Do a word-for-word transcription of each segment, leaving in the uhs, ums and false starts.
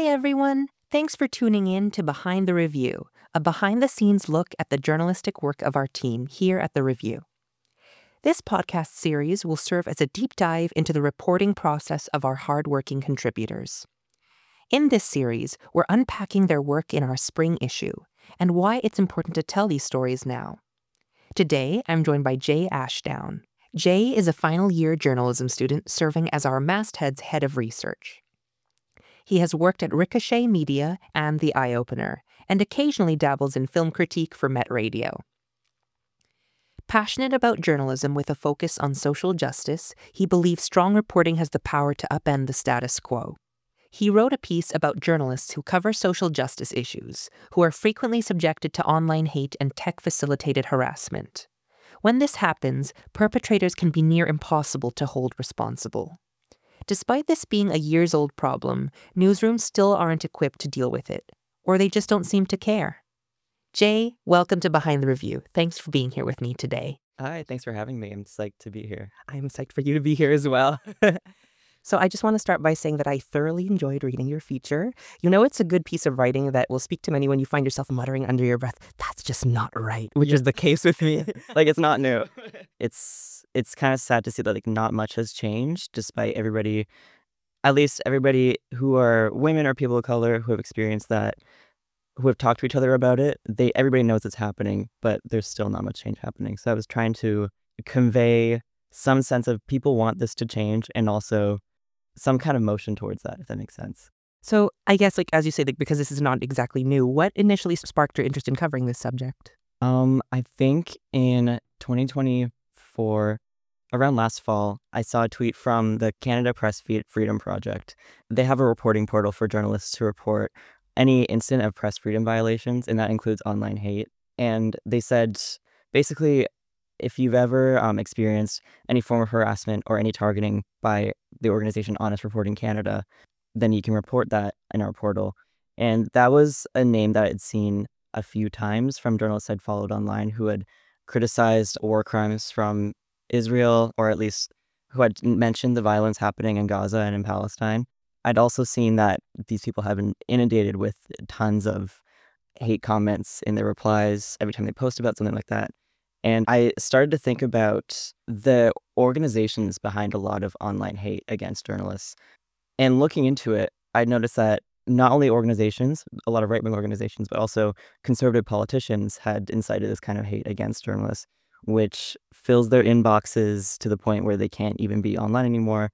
everyone. Thanks for tuning in to Behind the Review, a behind the scenes look at the journalistic work of our team here at The Review. This podcast series will serve as a deep dive into the reporting process of our hardworking contributors. In this series, we're unpacking their work in our spring issue and why it's important to tell these stories now. Today, I'm joined by Jay Ashdown. Jay is a final year journalism student serving as our masthead's head of research. He has worked at Ricochet Media and The Eye Opener, and occasionally dabbles in film critique for Met Radio. Passionate about journalism with a focus on social justice, he believes strong reporting has the power to upend the status quo. He wrote a piece about journalists who cover social justice issues, who are frequently subjected to online hate and tech-facilitated harassment. When this happens, perpetrators can be near impossible to hold responsible. Despite this being a years-old problem, newsrooms still aren't equipped to deal with it, or they just don't seem to care. Jay, welcome to Behind the Review. Thanks for being here with me today. Hi, thanks for having me. I'm psyched to be here. I'm psyched for you to be here as well. So I just want to start by saying that I thoroughly enjoyed reading your feature. You know, it's a good piece of writing that will speak to many when you find yourself muttering under your breath, "That's just not right," which Yeah. is the case with me. Like, it's not new. It's it's kind of sad to see that like not much has changed despite everybody, at least everybody who are women or people of color who have experienced that, who have talked to each other about it. They everybody knows it's happening, but there's still not much change happening. So I was trying to convey some sense of people want this to change and also some kind of motion towards that, if that makes sense. So I guess, like, as you say, like, because this is not exactly new, what initially sparked your interest in covering this subject? Um, I think in twenty twenty-four, around last fall, I saw a tweet from the Canada Press Fe- Freedom Project. They have a reporting portal for journalists to report any incident of press freedom violations, and that includes online hate. And they said, basically, if you've ever um, experienced any form of harassment or any targeting by the organization Honest Reporting Canada, then you can report that in our portal. And that was a name that I'd seen a few times from journalists I'd followed online who had criticized war crimes from Israel, or at least who had mentioned the violence happening in Gaza and in Palestine. I'd also seen that these people have been inundated with tons of hate comments in their replies every time they post about something like that. And I started to think about the organizations behind a lot of online hate against journalists. And looking into it, I noticed that not only organizations, a lot of right-wing organizations, but also conservative politicians had incited this kind of hate against journalists, which fills their inboxes to the point where they can't even be online anymore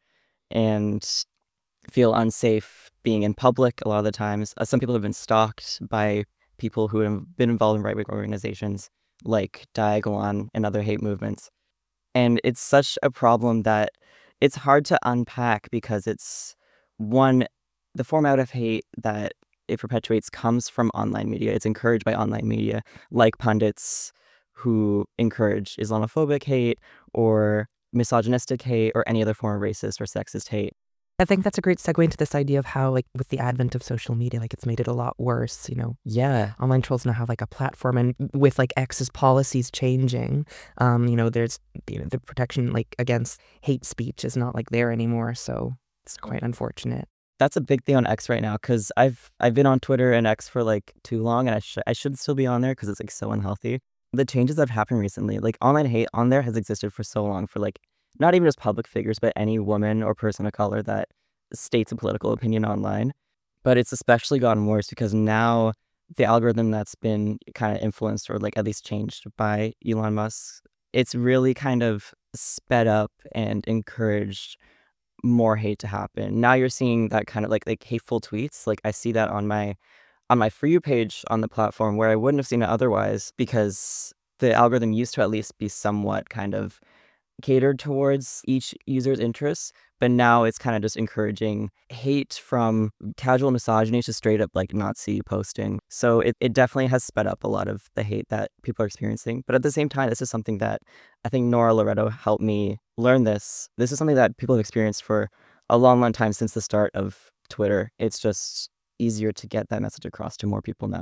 and feel unsafe being in public a lot of the times. Uh, some people have been stalked by people who have been involved in right-wing organizations like Diagolon and other hate movements. And it's such a problem that it's hard to unpack because it's, one, the format of hate that it perpetuates comes from online media. It's encouraged by online media, like pundits who encourage Islamophobic hate or misogynistic hate or any other form of racist or sexist hate. I think that's a great segue into this idea of how, like, with the advent of social media, like, it's made it a lot worse, you know. Yeah. Online trolls now have, like, a platform, and with, like, X's policies changing, um, you know, there's, you know, the protection, like, against hate speech is not, like, there anymore, so it's quite unfortunate. That's a big thing on X right now because I've I've been on Twitter and X for, like, too long, and I, sh- I should still be on there because it's, like, so unhealthy. The changes that have happened recently, like, online hate on there has existed for so long for, like, not even just public figures, but any woman or person of color that states a political opinion online. But it's especially gotten worse because now the algorithm that's been kind of influenced or like at least changed by Elon Musk, it's really kind of sped up and encouraged more hate to happen. Now you're seeing that kind of like like hateful tweets. Like I see that on my on my For You page on the platform where I wouldn't have seen it otherwise because the algorithm used to at least be somewhat kind of catered towards each user's interests, but now it's kind of just encouraging hate from casual misogyny to straight up like Nazi posting. So it, it definitely has sped up a lot of the hate that people are experiencing. But at the same time, this is something that I think Nora Loretto helped me learn this. This is something that people have experienced for a long, long time since the start of Twitter. It's just easier to get that message across to more people now.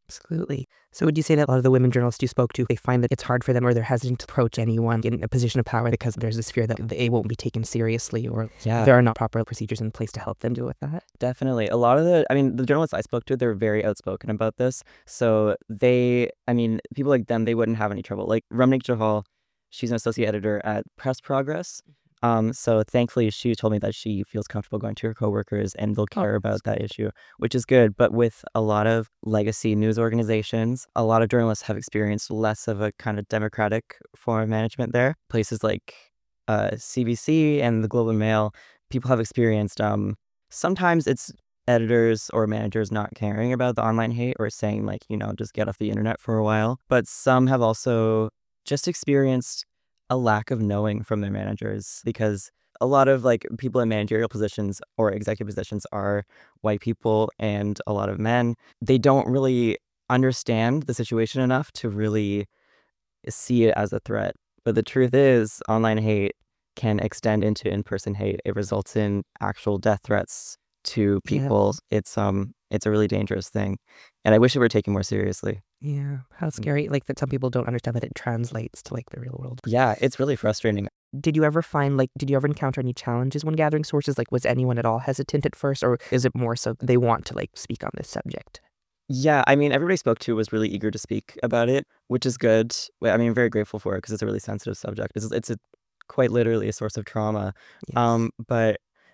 Absolutely. So would you say that a lot of the women journalists you spoke to, they find that it's hard for them or they're hesitant to approach anyone in a position of power because there's this fear that they won't be taken seriously or Yeah, there are not proper procedures in place to help them deal with that? definitely. A lot of the, I mean, the journalists I spoke to, they're very outspoken about this. So they, I mean, people like them, they wouldn't have any trouble. Like Ramnik Johal, she's an associate editor at Press Progress. Um, so thankfully, she told me that she feels comfortable going to her coworkers and they'll Oh, care about that issue, which is good. But with a lot of legacy news organizations, a lot of journalists have experienced less of a kind of democratic form of management there. Places like uh, C B C and the Globe and Mail, people have experienced um, sometimes it's editors or managers not caring about the online hate or saying like, you know, just get off the internet for a while. But some have also just experienced a lack of knowing from their managers because a lot of like people in managerial positions or executive positions are white people and a lot of men. They don't really understand the situation enough to really see it as a threat. But the truth is, online hate can extend into in-person hate. It results in actual death threats to people. yes. It's um it's a really dangerous thing. And I wish it were taken more seriously. Yeah. How scary. Like that some people don't understand that it translates to like the real world. Yeah, it's really frustrating. Did you ever find like, did you ever encounter any challenges when gathering sources? Like, was anyone at all hesitant at first or is it more so they want to like speak on this subject? Yeah, I mean, everybody I spoke to was really eager to speak about it, which is good. Well, I mean, I'm very grateful for it because it's a really sensitive subject. It's it's a, quite literally a source of trauma. Yes. Um, but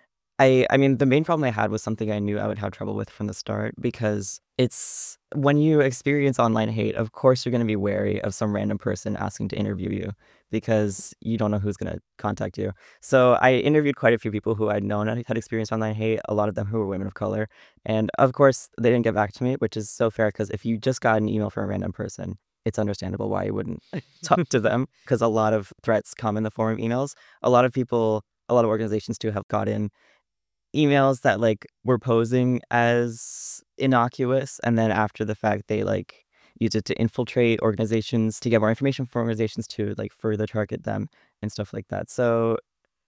I I mean, the main problem I had was something I knew I would have trouble with from the start because it's when you experience online hate, of course you're going to be wary of some random person asking to interview you because you don't know who's going to contact you. So I interviewed quite a few people who I'd known had had experienced online hate, a lot of them who were women of color. And of course, they didn't get back to me, which is so fair because if you just got an email from a random person, it's understandable why you wouldn't talk to them because a lot of threats come in the form of emails. A lot of people, a lot of organizations too have gotten emails that like were posing as innocuous and then after the fact they like use it to infiltrate organizations to get more information from organizations to like further target them and stuff like that. So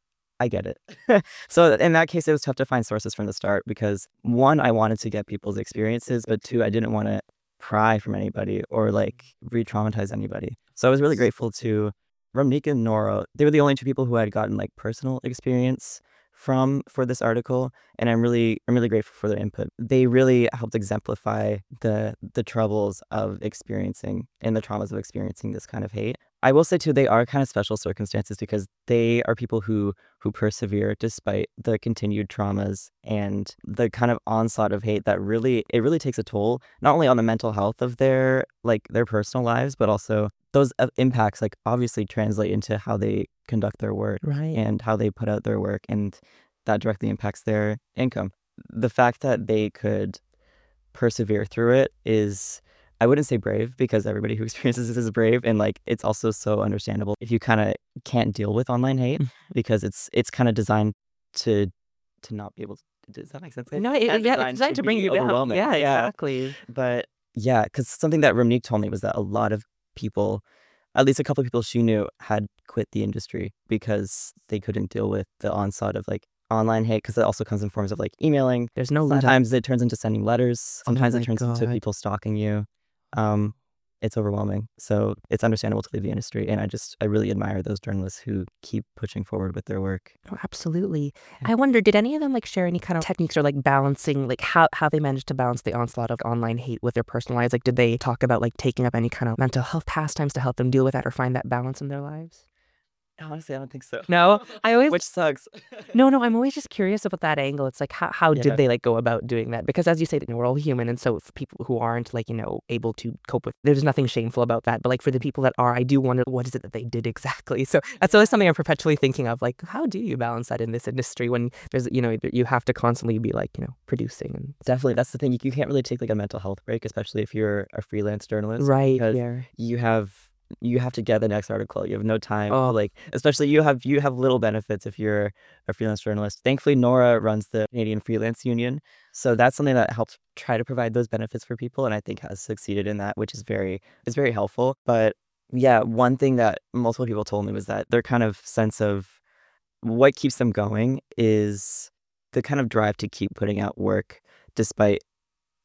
I get it. So in that case it was tough to find sources from the start because one, I wanted to get people's experiences, but two, I didn't want to pry from anybody or like re-traumatize anybody. So I was really grateful to Ramnik and Nora. They were the only two people who had gotten like personal experience from for this article, and I'm really I'm really grateful for their input. They really helped exemplify the the troubles of experiencing and the traumas of experiencing this kind of hate. I will say too, they are kind of special circumstances because they are people who who persevere despite the continued traumas and the kind of onslaught of hate that really it really takes a toll not only on the mental health of their like their personal lives, but also those uh, impacts like obviously translate into how they conduct their work Right. and how they put out their work, and that directly impacts their income. The fact that they could persevere through it is, I wouldn't say brave because everybody who experiences this is brave, and like it's also so understandable if you kind of can't deal with online hate because it's it's kind of designed to to not be able to. Does that make sense? No, it, Kinda yeah, it's designed to bring be you down. overwhelming. Yeah, exactly. But yeah, because something that Ramnik told me was that a lot of people, at least a couple of people she knew, had quit the industry because they couldn't deal with the onslaught of like online hate because it also comes in forms of like emailing. There's no let up. Sometimes it turns into sending letters. Sometimes Oh it my turns into God. people stalking you. Um, it's overwhelming. So it's understandable to leave the industry. And I just, I really admire those journalists who keep pushing forward with their work. Oh, absolutely. Yeah. I wonder, did any of them like share any kind of techniques or like balancing, like how, how they managed to balance the onslaught of online hate with their personal lives? Like, did they talk about like taking up any kind of mental health pastimes to help them deal with that or find that balance in their lives? Honestly, I don't think so. No, I always Which sucks. no, no. I'm always just curious about that angle. It's like how how Yeah. did they like go about doing that? Because as you say, you know, we're all human, and so for people who aren't like you know able to cope with, there's nothing shameful about that. But like for the people that are, I do wonder what is it that they did exactly. So that's always something I'm perpetually thinking of. Like, how do you balance that in this industry when there's you know you have to constantly be like you know producing and Definitely. That's the thing. You, you can't really take like a mental health break, especially if you're a freelance journalist. right Because yeah. you have you have to get the next article. You have no time. Oh. Like especially you have you have little benefits if you're a freelance journalist. Thankfully, Nora runs the Canadian Freelance Union, so that's something that helps try to provide those benefits for people, and I think has succeeded in that, which is very is very helpful. But yeah, one thing that multiple people told me was that their kind of sense of what keeps them going is the kind of drive to keep putting out work despite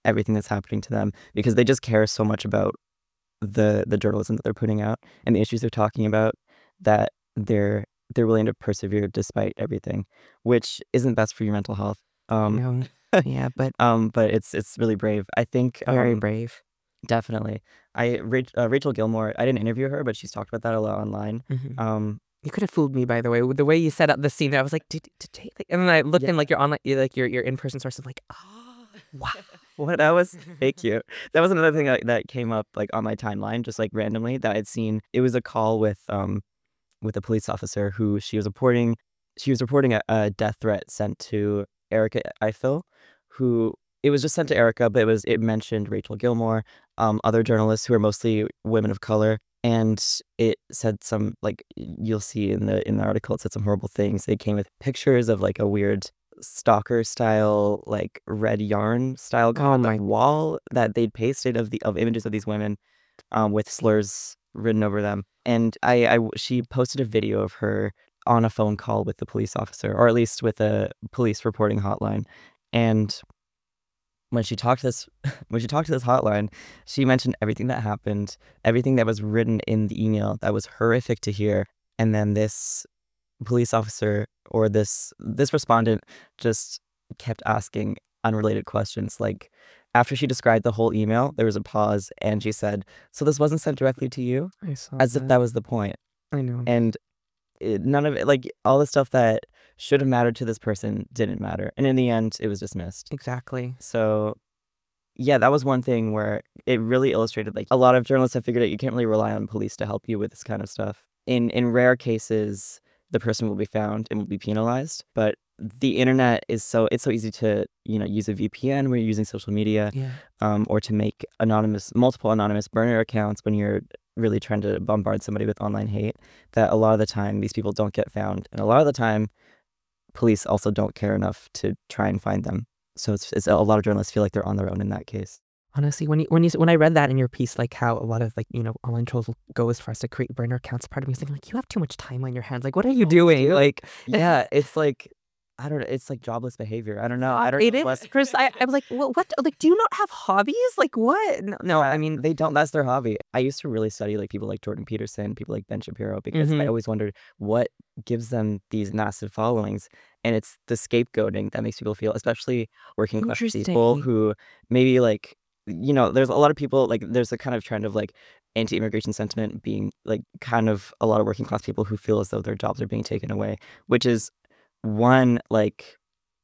everything that's happening to them because they just care so much about the the journalism that they're putting out and the issues they're talking about that they're they're willing to persevere despite everything, which isn't best for your mental health. Um, No. Yeah, but um, but it's it's really brave. I think very um, brave. definitely. I Rach, uh, Rachel Gilmore. I didn't interview her, but she's talked about that a lot online. Mhm. Um, You could have fooled me, by the way, with the way you set up the scene. I was like, did, did they, like, and then I looked Yeah. in like your online, like your your in person source. I'm like, oh, wow. what that was thank you. That was another thing that, that came up like on my timeline, just like randomly that I'd seen. It was a call with um with a police officer who she was reporting. She was reporting a, a death threat sent to Erica Eiffel, who it was just sent to Erica, but it was it mentioned Rachel Gilmore, um, other journalists who are mostly women of color, and it said some like you'll see in the in the article it said some horrible things. It came with pictures of like a weird stalker style like red yarn style Oh my. wall that they'd pasted of the of images of these women um, with slurs written over them. And I, I, she posted a video of her on a phone call with the police officer, or at least with a police reporting hotline. And when she talked to this, when she talked to this hotline, she mentioned everything that happened, everything that was written in the email that was horrific to hear. And then this police officer or this this respondent just kept asking unrelated questions. Like after she described the whole email, there was a pause, and she said, "So this wasn't sent directly to you?" I saw As if that. that was the point. I know. And it, none of it, like all the stuff that should have mattered to this person didn't matter. And in the end, it was dismissed. Exactly. So yeah, that was one thing where it really illustrated like a lot of journalists have figured out you can't really rely on police to help you with this kind of stuff. In in rare cases, the person will be found and will be penalized. But the internet is so it's so easy to, you know, use a V P N when you're using social media, Yeah. um, or to make anonymous multiple anonymous burner accounts when you're really trying to bombard somebody with online hate, that a lot of the time these people don't get found. And a lot of the time police also don't care enough to try and find them. So it's, it's a lot of journalists feel like they're on their own in that case. Honestly, when you when you when I read that in your piece, like how a lot of like you know online trolls will go as far as to create burner accounts, part of me was thinking like you have too much time on your hands. Like what are you doing? Like Yeah, it's like I don't know. It's like jobless behavior. I don't know. I don't it know is. what. Chris, I I'm like what what like do you not have hobbies? Like what? No, no I mean They don't. That's their hobby. I used to really study like people like Jordan Peterson, people like Ben Shapiro, because I Mhm. always wondered what gives them these massive followings, and it's the scapegoating that makes people feel, especially working class people Interesting. who maybe like you know. There's a lot of people like there's a kind of trend of like anti-immigration sentiment being like kind of a lot of working class people who feel as though their jobs are being taken away, which is one like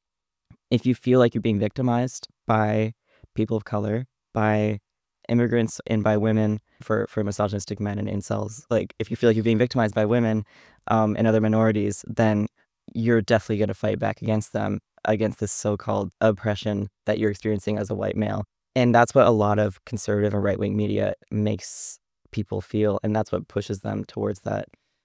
if you feel like you're being victimized by people of color, by immigrants, and by women for, for misogynistic men and incels, like if you feel like you're being victimized by women um, and other minorities, then you're definitely going to fight back against them, against this so-called oppression that you're experiencing as a white male. And that's what a lot of conservative and right-wing media makes people feel, and that's what pushes them towards that.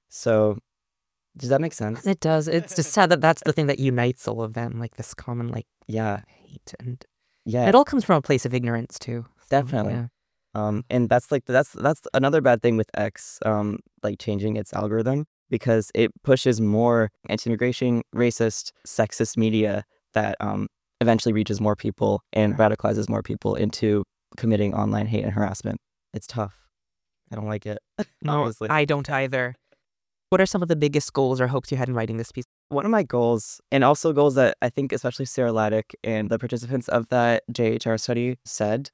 So does that make sense? It does. It's just sad that that's the thing that unites all of them, like this common like Yeah. hate, and Yeah. it all comes from a place of ignorance too. So, Definitely. yeah. Um, and that's like that's that's another bad thing with X, um, like changing its algorithm because it pushes more anti-immigration, racist, sexist media that um eventually reaches more people and radicalizes more people into committing online hate and harassment. It's tough. I don't like it. No, Honestly. I don't either. What are some of the biggest goals or hopes you had in writing this piece? One of my goals, and also goals that I think especially Sarah Laddick and the participants of that J H R study said,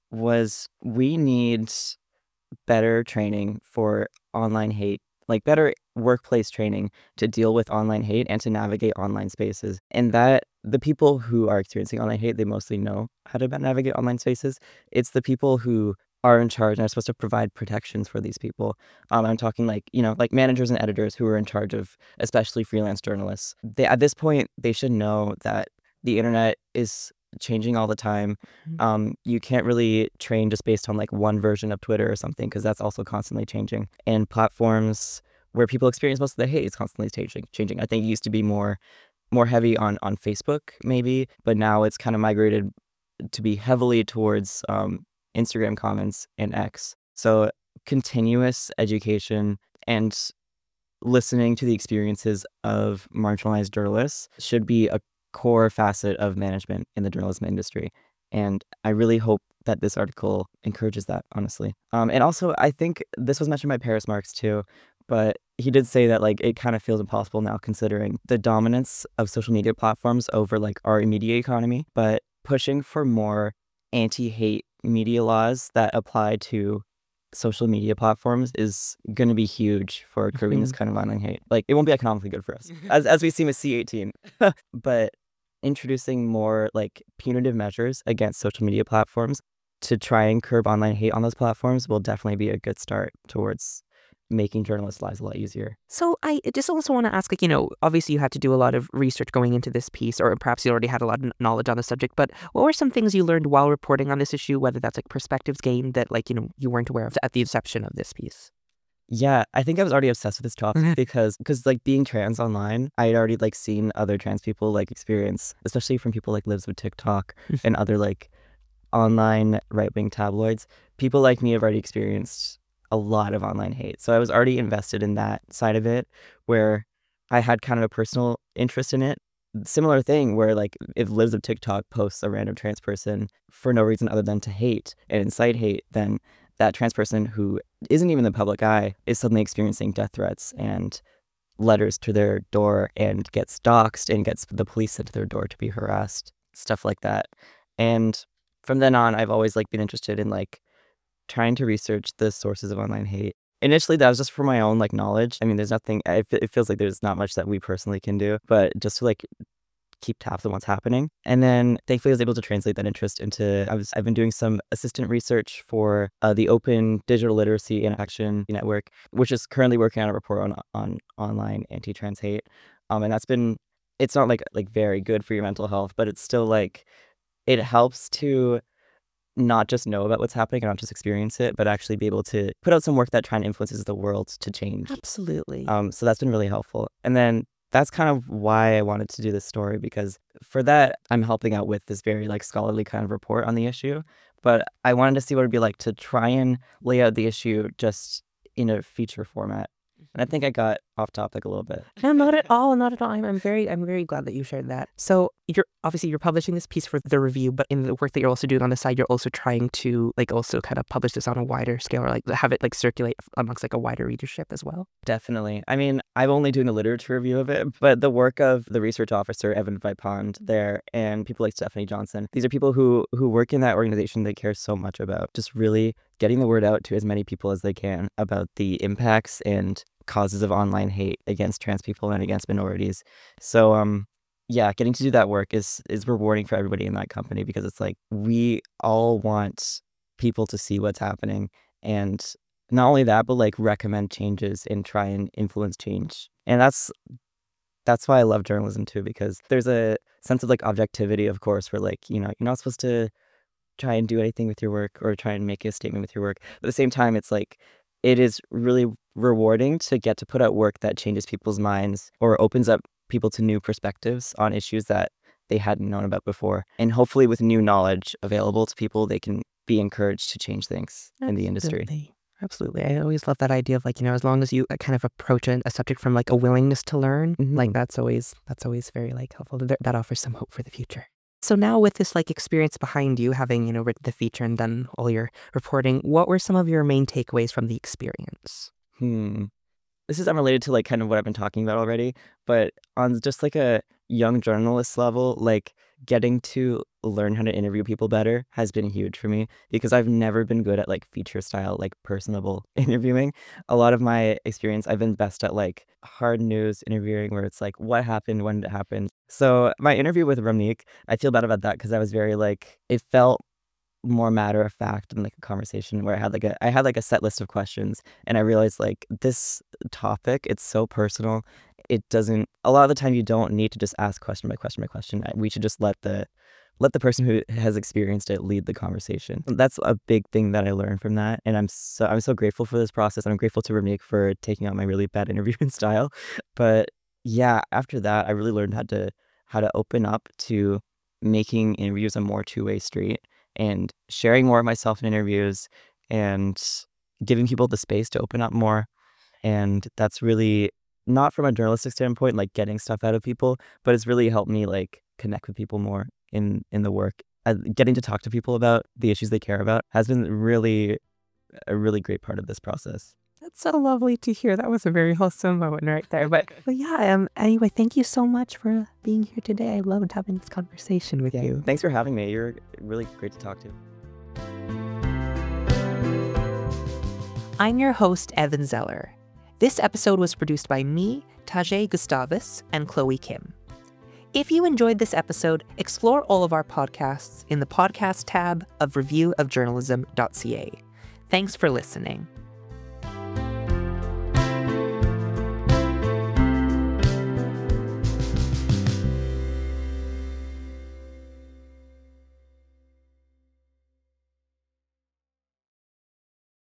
was we need better training for online hate, like better workplace training to deal with online hate and to navigate online spaces. And that the people who are experiencing online hate, they mostly know how to navigate online spaces. It's the people who are in charge and are supposed to provide protections for these people. Um, I'm talking like, you know, like managers and editors who are in charge of especially freelance journalists. They, at this point, they should know that the internet is changing all the time. Um, you can't really train just based on like one version of Twitter or something because that's also constantly changing. And platforms where people experience most of the hate is constantly changing. Changing. I think it used to be more more heavy on on Facebook maybe, but now it's kind of migrated to be heavily towards um, Instagram comments and X. So continuous education and listening to the experiences of marginalized journalists should be a core facet of management in the journalism industry. And I really hope that this article encourages that, honestly. Um, and also, I think this was mentioned by Paris Marx too, but he did say that like it kind of feels impossible now considering the dominance of social media platforms over like our immediate economy, but pushing for more anti-hate media laws that apply to social media platforms is going to be huge for curbing this kind of online hate. Like, it won't be economically good for us, as as we see with C eighteen. But introducing more like punitive measures against social media platforms to try and curb online hate on those platforms will definitely be a good start towards making journalists' lives a lot easier. So I just also want to ask, like, you know, obviously you had to do a lot of research going into this piece, or perhaps you already had a lot of knowledge on the subject, but what were some things you learned while reporting on this issue, whether that's like perspectives gained that like, you know, you weren't aware of at the inception of this piece? Yeah, I think I was already obsessed with this topic because, because like being trans online, I had already like seen other trans people like experience, especially from people like Lives with TikTok and other like online right-wing tabloids. People like me have already experienced a lot of online hate. So I was already invested in that side of it where I had kind of a personal interest in it. Similar thing where like if Lives of TikTok posts a random trans person for no reason other than to hate and incite hate, then that trans person who isn't even the public eye is suddenly experiencing death threats and letters to their door and gets doxxed and gets the police sent to their door to be harassed, stuff like that. And from then on, I've always like been interested in like trying to research the sources of online hate. Initially, that was just for my own like knowledge. I mean, there's nothing, it it feels like there's not much that we personally can do, but just to like keep tabs on what's happening. And then thankfully I was able to translate that interest into, I was, I've been doing some assistant research for uh, the Open Digital Literacy and Action Network, which is currently working on a report on, on online anti-trans hate. Um, and that's been, it's not like, like very good for your mental health, but it's still like, it helps to not just know about what's happening and not just experience it, but actually be able to put out some work that try and influences the world to change. Absolutely. Um, so that's been really helpful. And then that's kind of why I wanted to do this story, because for that, I'm helping out with this very like scholarly kind of report on the issue. But I wanted to see what it'd be like to try and lay out the issue just in a feature format. And I think I got off topic a little bit. No, not at all, not at all. I'm, I'm very, I'm very glad that you shared that. So you're obviously you're publishing this piece for the review, but in the work that you're also doing on the side, you're also trying to like also kind of publish this on a wider scale, or like have it like circulate amongst like a wider readership as well. Definitely. I mean, I'm only doing the literature review of it, but the work of the research officer, Evan Vipond there, and people like Stephanie Johnson, these are people who who work in that organization that cares so much about just really getting the word out to as many people as they can about the impacts and causes of online hate against trans people and against minorities. So um yeah, getting to do that work is is rewarding for everybody in that company, because it's like we all want people to see what's happening, and not only that, but like recommend changes and try and influence change. And that's that's why I love journalism too, because there's a sense of like objectivity, of course, where like, you know, you're not supposed to try and do anything with your work or try and make a statement with your work. But at the same time, it's like it is really rewarding to get to put out work that changes people's minds or opens up people to new perspectives on issues that they hadn't known about before. And hopefully with new knowledge available to people, they can be encouraged to change things in the industry. Absolutely. Absolutely. I always love that idea of like, you know, as long as you uh, kind of approach a, a subject from like a willingness to learn, Mhm. like that's always, that's always very like helpful. That that offers some hope for the future. So now with this like experience behind you, having, you know, written the feature and done all your reporting, what were some of your main takeaways from the experience? Hmm. This is unrelated to like kind of what I've been talking about already, but on just like a young journalist level, like getting to learn how to interview people better has been huge for me, because I've never been good at like feature style, like personable interviewing. A lot of my experience, I've been best at like hard news interviewing where it's like, what happened, when did it happen? So my interview with Ramneek, I feel bad about that because I was very like, it felt more matter of fact than like a conversation where I had like a I had like a set list of questions, and I realized like this topic, it's so personal. It doesn't, a lot of the time you don't need to just ask question by question by question. I- We should just let the let the person who has experienced it lead the conversation. That's a big thing that I learned from that, and I'm so I'm so grateful for this process. I'm grateful to Ramneek for taking on my really bad interviewing style. But yeah, after that, I really learned how to how to open up to making interviews a more two-way street and sharing more of myself in interviews and giving people the space to open up more. And that's really not from a journalistic standpoint, like getting stuff out of people, but it's really helped me like connect with people more in in the work uh, getting to talk to people about the issues they care about has been really a really great part of this process. That's so lovely to hear. That was a very wholesome moment right there. But, but yeah, um, anyway, thank you so much for being here today. I loved having this conversation with Yeah, you. thanks for having me. You're really great to talk to. I'm your host, Evan Zeller. This episode was produced by me, Tajay Gustavus, and Chloe Kim. If you enjoyed this episode, explore all of our podcasts in the podcast tab of review of journalism dot c a. Thanks for listening.